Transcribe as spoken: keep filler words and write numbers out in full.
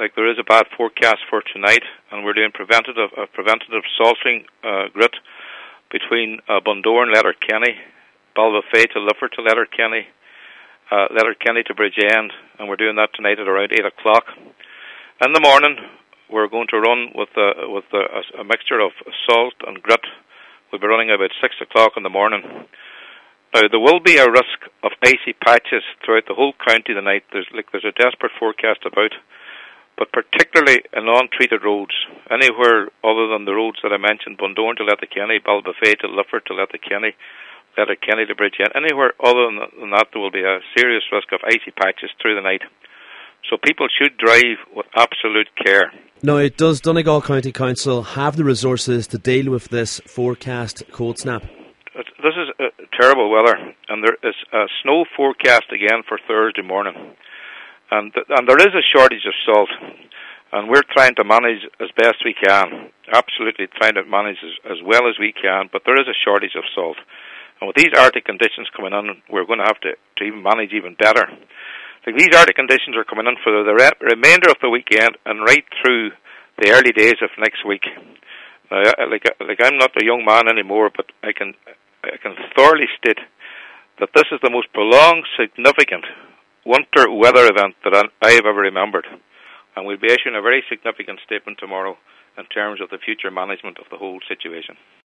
like there is a bad forecast for tonight, and we're doing preventative uh, preventative salting uh, grit between uh, Bundoran, Letterkenny, Balbafay to Lifford to Letterkenny, uh, Letterkenny to Bridgend, and we're doing that tonight at around eight o'clock. In the morning, we're going to run with uh, with uh, a, a mixture of salt and grit. We'll be running about six o'clock in the morning. Now, there will be a risk of icy patches throughout the whole county tonight. There's like there's a desperate forecast about, but particularly in untreated roads, anywhere other than the roads that I mentioned, Bundoran to Letterkenny, Balbafay to Lifford to Letterkenny, Letterkenny to Bridgend, anywhere other than that, there will be a serious risk of icy patches through the night. So people should drive with absolute care. Now, does Donegal County Council have the resources to deal with this forecast cold snap? This is uh, terrible weather, and there is a snow forecast again for Thursday morning. And th- and there is a shortage of salt, and we're trying to manage as best we can, absolutely trying to manage as, as well as we can, but there is a shortage of salt. And with these Arctic conditions coming on, we're going to have to, to even manage even better. Like these Arctic conditions are coming in for the re- remainder of the weekend and right through the early days of next week. Now, like, like I'm not a young man anymore, but I can I can thoroughly state that this is the most prolonged, significant winter weather event that I have ever remembered. And we'll be issuing a very significant statement tomorrow in terms of the future management of the whole situation.